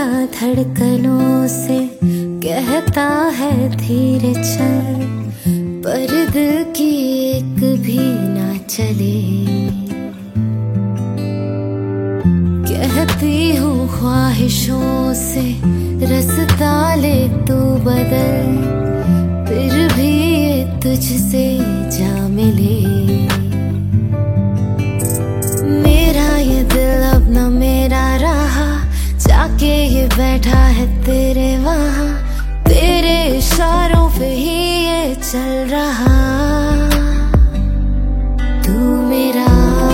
मेरा धड़कनों से कहता है धीरे चल, पर दिल की एक भी ना चले। कहती हूँ ख्वाहिशों से रास्ता ले तू बदल, फिर भी ये तुझसे जा मिले। मेरा ये दिल अब न मेरा रहा, जाके ये बैठा है तेरे वहाँ, तेरे इशारों पे ही ये चल रहा। तू मेरा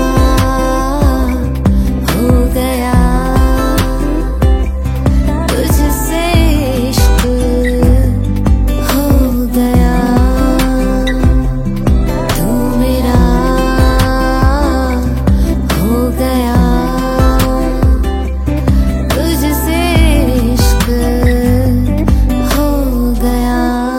हो गया, तुझसे इश्क हो गया। तू मेरा हो गया, तुझसे इश्क हो गया।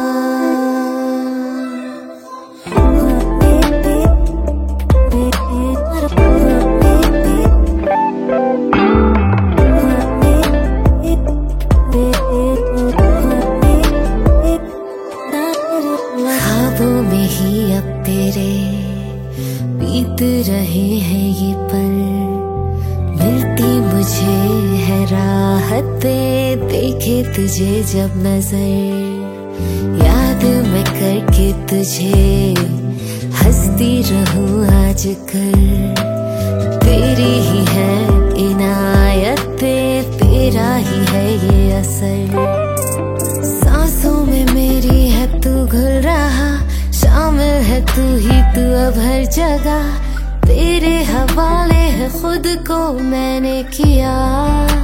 ख्वाबों में ही अब तेरे बीत रहे हैं ये पल, मिलती मुझे है राहतें देखे तुझे जब नजर। याद मैं करके तुझे हंसती रहूं आजकल, तेरी ही है इनायतें, तेरा ही है ये असर। सांसों में मेरी है तू घुल रहा, शामिल है तू ही तू अब हर जगह, तेरे हवाले है खुद को मैंने किया।